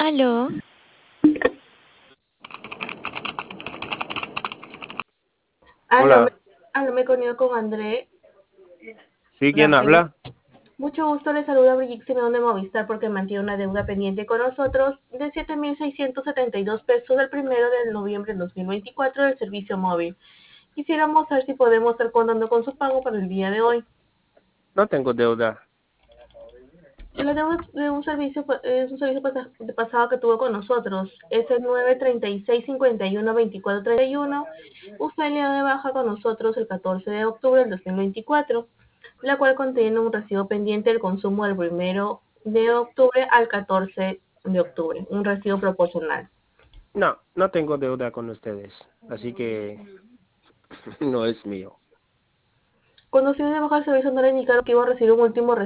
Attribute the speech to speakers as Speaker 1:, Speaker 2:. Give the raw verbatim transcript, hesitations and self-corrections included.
Speaker 1: Aló,
Speaker 2: Aló, me,
Speaker 3: Hola,
Speaker 2: aló, me conecto con André.
Speaker 3: ¿sí quién
Speaker 2: Rafael.
Speaker 3: habla?
Speaker 2: Mucho gusto, le saluda Brigitte Simeón de Movistar porque mantiene una deuda pendiente con nosotros de siete mil seiscientos setenta y dos pesos del primero de noviembre del dos mil veinticuatro del servicio móvil. Quisiéramos saber si podemos estar contando con su pago para el día de hoy.
Speaker 3: No tengo deuda.
Speaker 2: La deuda es de un servicio, pa- es un servicio pasa- de pasado que tuvo con nosotros. Es el nueve treinta y seis cincuenta y uno veinticuatro treinta y uno. Usted le da de baja con nosotros el catorce de octubre del dos mil veinticuatro, la cual contiene un recibo pendiente del consumo del primero de octubre al catorce de octubre, un recibo proporcional.
Speaker 3: No, no tengo deuda con ustedes, así que no es mío.
Speaker 2: Cuando se dio de baja el servicio no le indicaron que iba a recibir un último